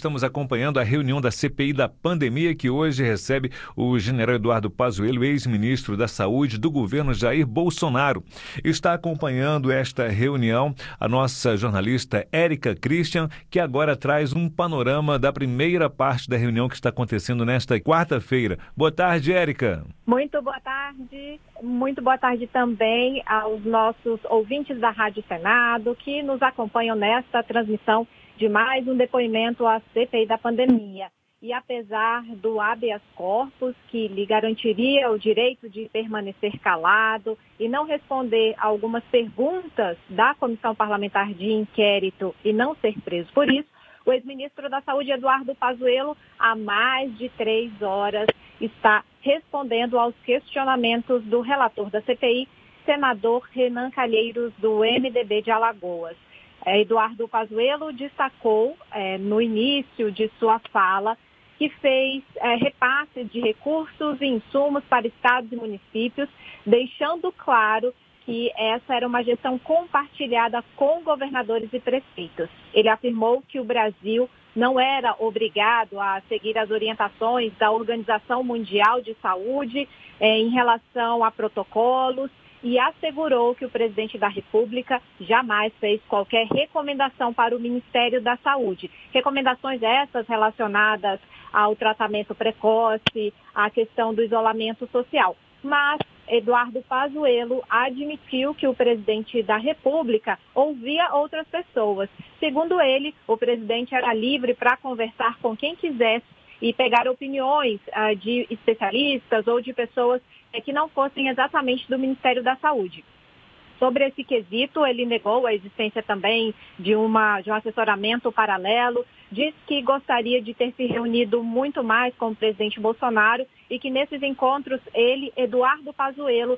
estamos acompanhando a reunião da CPI da pandemia, que hoje recebe o general Eduardo Pazuello, ex-ministro da Saúde do governo Jair Bolsonaro. Está acompanhando esta reunião a nossa jornalista Érica Christian, que agora traz um panorama da primeira parte da reunião que está acontecendo nesta quarta-feira. Boa tarde, Érica. Muito boa tarde também aos nossos ouvintes da Rádio Senado que nos acompanham nesta transmissão de mais um depoimento à CPI da pandemia. E apesar do habeas corpus, que lhe garantiria o direito de permanecer calado e não responder a algumas perguntas da Comissão Parlamentar de Inquérito e não ser preso por isso, o ex-ministro da Saúde, Eduardo Pazuello, há mais de 3 horas, está respondendo aos questionamentos do relator da CPI, senador Renan Calheiros, do MDB de Alagoas. Eduardo Pazuello destacou no início de sua fala que fez repasse de recursos e insumos para estados e municípios, deixando claro que essa era uma gestão compartilhada com governadores e prefeitos. Ele afirmou que o Brasil não era obrigado a seguir as orientações da Organização Mundial de Saúde em relação a protocolos e assegurou que o presidente da República jamais fez qualquer recomendação para o Ministério da Saúde. Recomendações essas relacionadas ao tratamento precoce, à questão do isolamento social. Mas Eduardo Pazuello admitiu que o presidente da República ouvia outras pessoas. Segundo ele, o presidente era livre para conversar com quem quisesse e pegar opiniões de especialistas ou de pessoas que não fossem exatamente do Ministério da Saúde. Sobre esse quesito, ele negou a existência também de um assessoramento paralelo, disse que gostaria de ter se reunido muito mais com o presidente Bolsonaro e que nesses encontros ele, Eduardo Pazuello,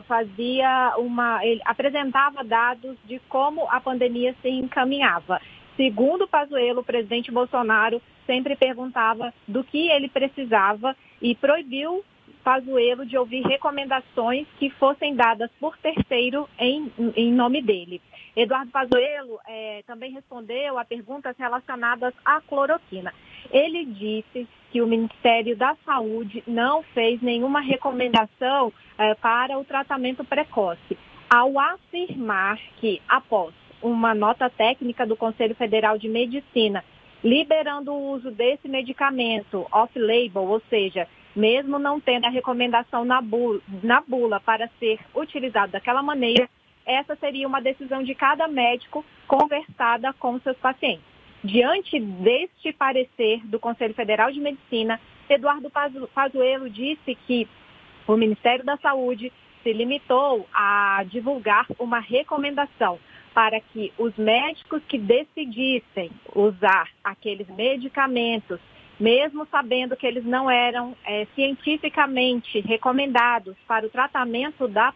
ele apresentava dados de como a pandemia se encaminhava. Segundo Pazuello, o presidente Bolsonaro sempre perguntava do que ele precisava e proibiu Pazuello de ouvir recomendações que fossem dadas por terceiro em nome dele. Eduardo Pazuello também respondeu a perguntas relacionadas à cloroquina. Ele disse que o Ministério da Saúde não fez nenhuma recomendação para o tratamento precoce, ao afirmar que, após uma nota técnica do Conselho Federal de Medicina liberando o uso desse medicamento off-label, ou seja, mesmo não tendo a recomendação na bula para ser utilizado daquela maneira, essa seria uma decisão de cada médico conversada com seus pacientes. Diante deste parecer do Conselho Federal de Medicina, Eduardo Pazuello disse que o Ministério da Saúde se limitou a divulgar uma recomendação para que os médicos que decidissem usar aqueles medicamentos, mesmo sabendo que eles não eram cientificamente recomendados para o tratamento da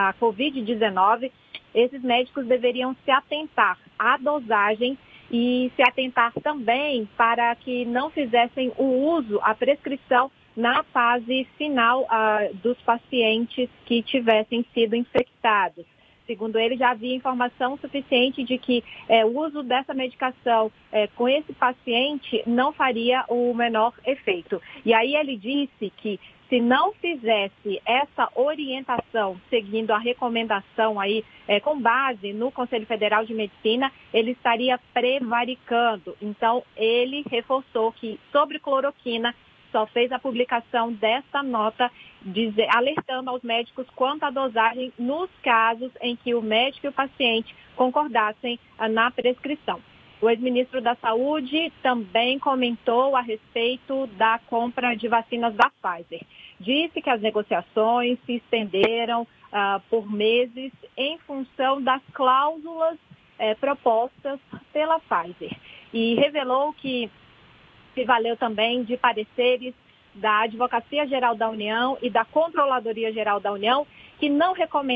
Covid-19, esses médicos deveriam se atentar à dosagem e se atentar também para que não fizessem o uso, a prescrição, na fase final dos pacientes que tivessem sido infectados. Segundo ele, já havia informação suficiente de que o uso dessa medicação com esse paciente não faria o menor efeito. E aí ele disse que se não fizesse essa orientação, seguindo a recomendação aí, com base no Conselho Federal de Medicina, ele estaria prevaricando. Então, ele reforçou que sobre cloroquina só fez a publicação desta nota alertando aos médicos quanto à dosagem nos casos em que o médico e o paciente concordassem na prescrição. O ex-ministro da Saúde também comentou a respeito da compra de vacinas da Pfizer. Disse que as negociações se estenderam por meses em função das cláusulas propostas pela Pfizer. E revelou que se valeu também de pareceres da Advocacia Geral da União e da Controladoria Geral da União, que não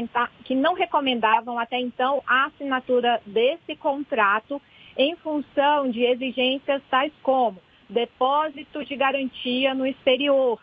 recomendavam até então a assinatura desse contrato em função de exigências tais como depósito de garantia no exterior.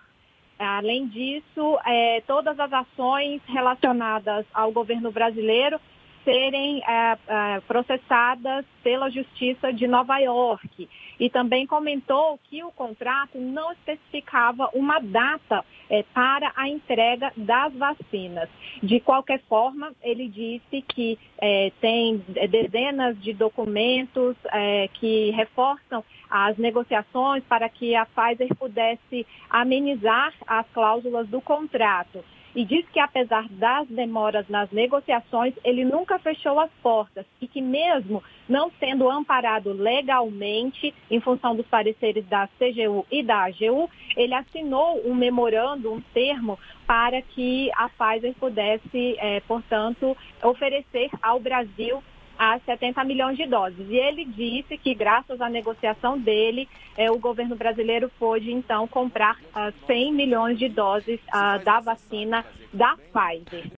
Além disso, todas as ações relacionadas ao governo brasileiro serem processadas pela Justiça de Nova York. E também comentou que o contrato não especificava uma data para a entrega das vacinas. De qualquer forma, ele disse que tem dezenas de documentos que reforçam as negociações para que a Pfizer pudesse amenizar as cláusulas do contrato. E diz que, apesar das demoras nas negociações, ele nunca fechou as portas e que, mesmo não sendo amparado legalmente, em função dos pareceres da CGU e da AGU, ele assinou um memorando, um termo, para que a Pfizer pudesse, portanto, oferecer ao Brasil as 70 milhões de doses. E ele disse que, graças à negociação dele, o governo brasileiro pôde, então, comprar 100 milhões de doses da vacina da Pfizer.